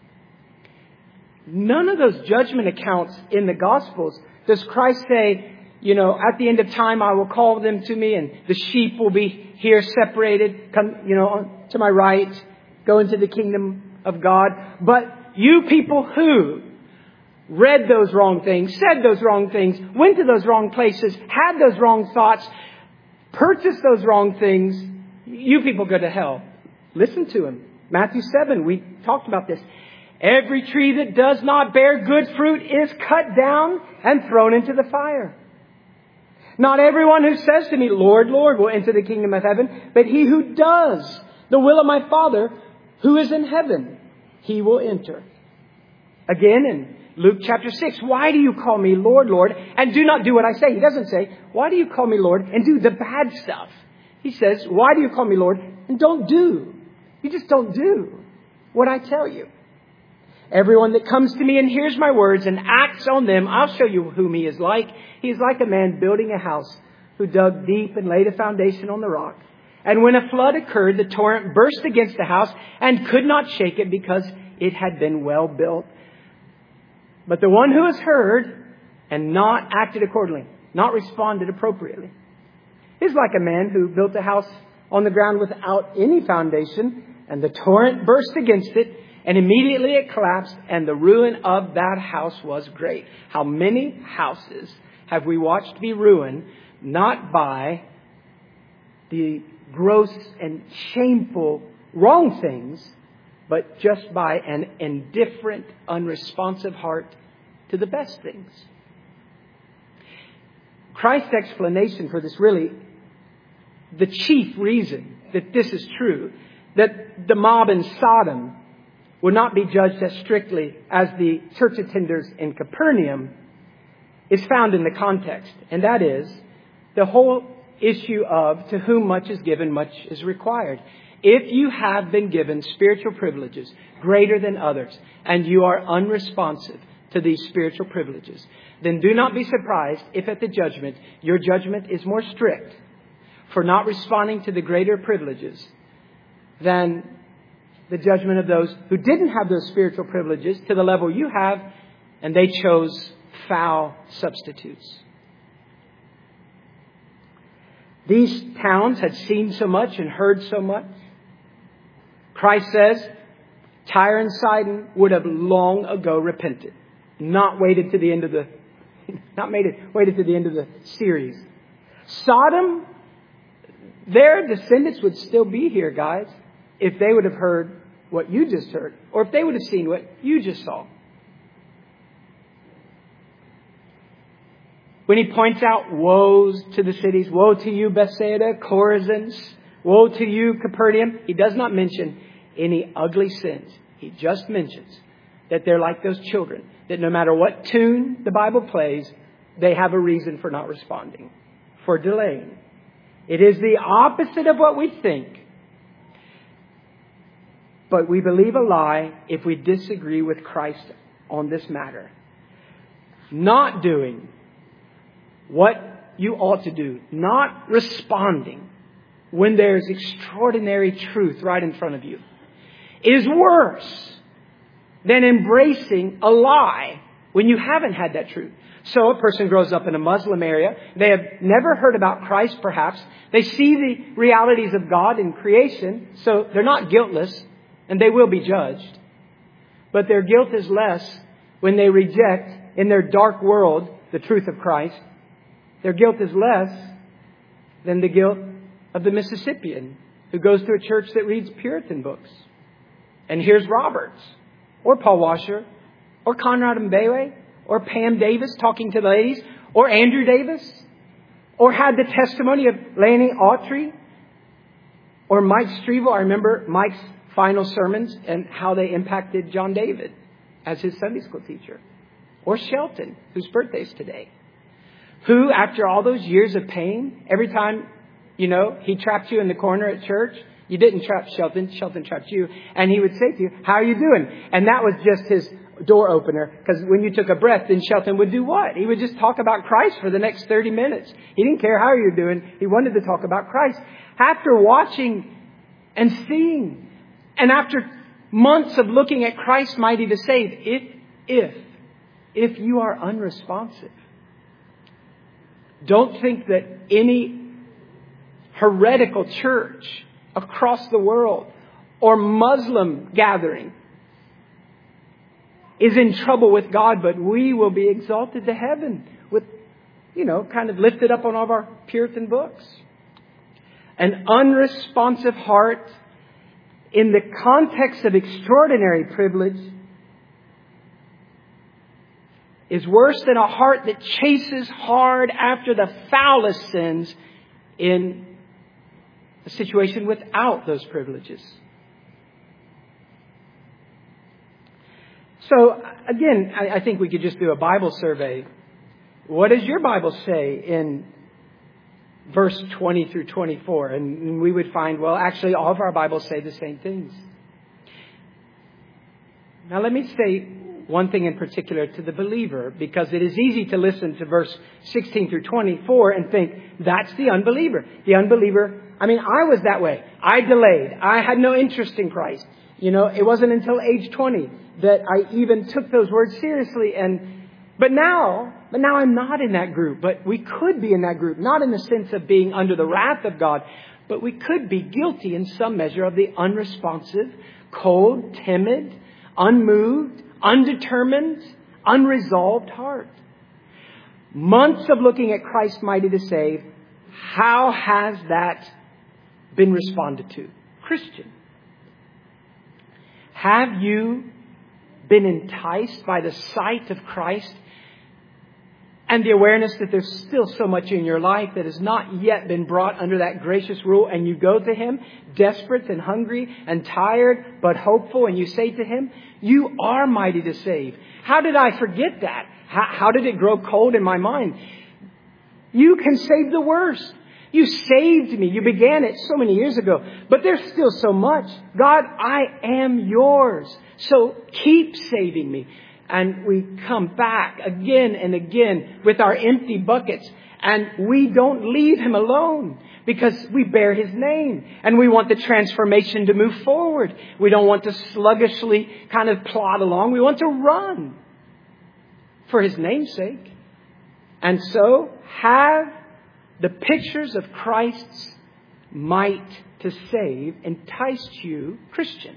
None of those judgment accounts in the Gospels does Christ say, you know, at the end of time, I will call them to me, and the sheep will be here separated, come, you know, to my right, go into the kingdom of God. But you people who read those wrong things, said those wrong things, went to those wrong places, had those wrong thoughts, purchased those wrong things, you people go to hell. Listen to him. Matthew seven, we talked about this. Every tree that does not bear good fruit is cut down and thrown into the fire. Not everyone who says to me, Lord, Lord, will enter the kingdom of heaven, but he who does the will of my Father who is in heaven, he will enter. Again in Luke chapter six, why do you call me Lord, Lord, and do not do what I say? He doesn't say, why do you call me Lord and do the bad stuff? He says, why do you call me Lord and don't do? You just don't do what I tell you. Everyone that comes to me and hears my words and acts on them, I'll show you whom he is like. He is like a man building a house who dug deep and laid a foundation on the rock. And when a flood occurred, the torrent burst against the house and could not shake it because it had been well built. But the one who has heard and not acted accordingly, not responded appropriately, is like a man who built a house on the ground without any foundation, and the torrent burst against it, and immediately it collapsed, and the ruin of that house was great. How many houses have we watched be ruined, not by the gross and shameful wrong things, but just by an indifferent, unresponsive heart to the best things? Christ's explanation for this, really, the chief reason that this is true, that the mob in Sodom will not be judged as strictly as the church attenders in Capernaum, is found in the context. And that is the whole issue of to whom much is given, much is required. If you have been given spiritual privileges greater than others, and you are unresponsive to these spiritual privileges, then do not be surprised if at the judgment, your judgment is more strict for not responding to the greater privileges than the judgment of those who didn't have those spiritual privileges to the level you have, and they chose foul substitutes. These towns had seen so much and heard so much. Christ says Tyre and Sidon would have long ago repented, not waited to the end of the, not made it, waited to the end of the series. Sodom, their descendants would still be here, guys, if they would have heard what you just heard, or if they would have seen what you just saw. When he points out woes to the cities, woe to you, Bethsaida, Chorazin, woe to you, Capernaum, he does not mention any ugly sins. He just mentions that they're like those children, that no matter what tune the Bible plays, they have a reason for not responding, for delaying. It is the opposite of what we think. But we believe a lie if we disagree with Christ on this matter. Not doing what you ought to do, not responding when there's extraordinary truth right in front of you, is worse than embracing a lie when you haven't had that truth. So a person grows up in a Muslim area. They have never heard about Christ, perhaps. They see the realities of God in creation, so they're not guiltless, and they will be judged. But their guilt is less when they reject in their dark world the truth of Christ. Their guilt is less than the guilt of the Mississippian who goes to a church that reads Puritan books and hears Roberts or Paul Washer or Conrad Mbewe or Pam Davis talking to the ladies or Andrew Davis or had the testimony of Laney Autry or Mike Strevel. I remember Mike's final sermons and how they impacted John David as his Sunday school teacher. Or Shelton, whose birthday is today. Who, after all those years of pain, every time, you know, he trapped you in the corner at church, you didn't trap Shelton, Shelton trapped you, and he would say to you, how are you doing? And that was just his door opener, because when you took a breath, then Shelton would do what? He would just talk about Christ for the next thirty minutes. He didn't care how you're doing. He wanted to talk about Christ. After watching and seeing, and after months of looking at Christ mighty to save, if, if, if you are unresponsive, don't think that any heretical church across the world or Muslim gathering is in trouble with God, but we will be exalted to heaven with, you know, kind of lifted up on all of our Puritan books. An unresponsive heart in the context of extraordinary privilege is worse than a heart that chases hard after the foulest sins in a situation without those privileges. So, again, I, I think we could just do a Bible survey. What does your Bible say in verse twenty through twenty-four? And we would find, well, actually, all of our Bibles say the same things. Now, let me say one thing in particular to the believer, because it is easy to listen to verse sixteen through twenty-four and think, that's the unbeliever. The unbeliever, I mean, I was that way. I delayed. I had no interest in Christ. You know, it wasn't until age twenty that I even took those words seriously. And but now, but now I'm not in that group. But we could be in that group, not in the sense of being under the wrath of God, but we could be guilty in some measure of the unresponsive, cold, timid, unmoved, undetermined, unresolved heart. Months of looking at Christ mighty to save. How has that been responded to? Christian, have you been enticed by the sight of Christ and the awareness that there's still so much in your life that has not yet been brought under that gracious rule, and you go to Him desperate and hungry and tired but hopeful, and you say to Him, you are mighty to save. How did I forget that? How, how did it grow cold in my mind? You can save the worst. You saved me. You began it so many years ago. But there's still so much. God, I am yours. So keep saving me. And we come back again and again with our empty buckets. And we don't leave Him alone because we bear His name. And we want the transformation to move forward. We don't want to sluggishly kind of plod along. We want to run for His name's sake. And so have the pictures of Christ's might to save enticed you, Christian,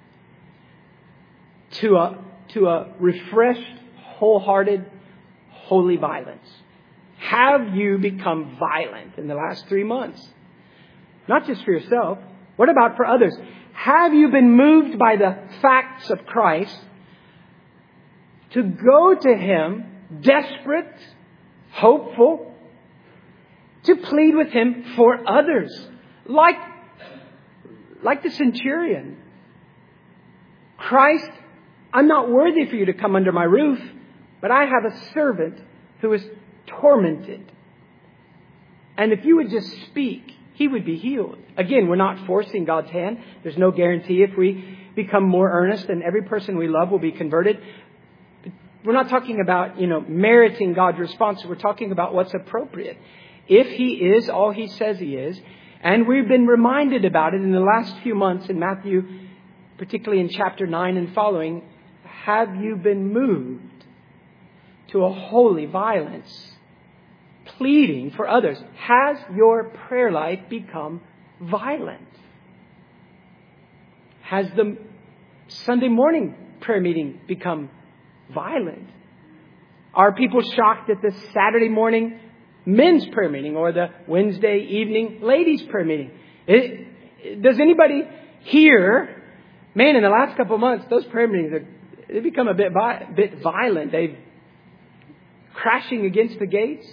to a, to a refreshed, wholehearted, holy violence? Have you become violent in the last three months? Not just for yourself. What about for others? Have you been moved by the facts of Christ to go to Him desperate, hopeful, to plead with Him for others? Like, like the centurion. Christ, I'm not worthy for you to come under my roof, but I have a servant who is tormented. And if you would just speak, he would be healed. Again, we're not forcing God's hand. There's no guarantee if we become more earnest and every person we love will be converted. We're not talking about, you know, meriting God's response. We're talking about what's appropriate. If He is all He says He is, and we've been reminded about it in the last few months in Matthew, particularly in chapter nine and following, have you been moved to a holy violence, pleading for others? Has your prayer life become violent? Has the Sunday morning prayer meeting become violent? Are people shocked at the Saturday morning men's prayer meeting or the Wednesday evening ladies' prayer meeting? It, does anybody here, man, in the last couple of months, those prayer meetings, are, they become a bit, vi- bit violent. They've crashing against the gates.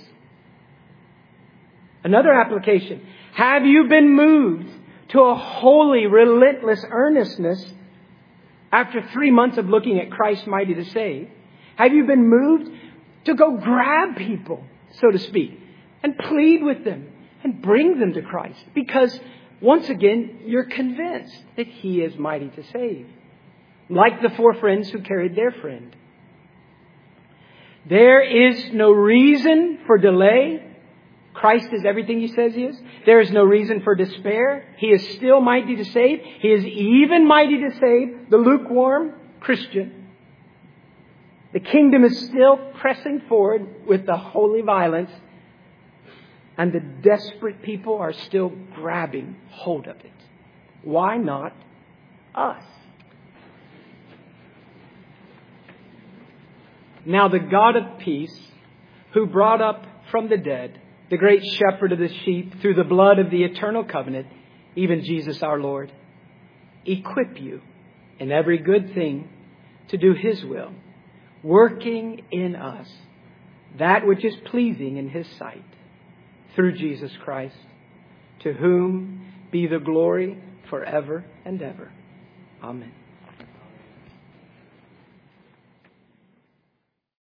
Another application. Have you been moved to a holy, relentless earnestness after three months of looking at Christ mighty to save? Have you been moved to go grab people, so to speak, and plead with them and bring them to Christ? Because once again, you're convinced that He is mighty to save. Like the four friends who carried their friend. There is no reason for delay. Christ is everything He says He is. There is no reason for despair. He is still mighty to save. He is even mighty to save the lukewarm Christian. The kingdom is still pressing forward with the holy violence. And the desperate people are still grabbing hold of it. Why not us? Now the God of peace, who brought up from the dead the great shepherd of the sheep through the blood of the eternal covenant, even Jesus our Lord, equip you in every good thing to do His will, working in us that which is pleasing in His sight, through Jesus Christ, to whom be the glory forever and ever. Amen.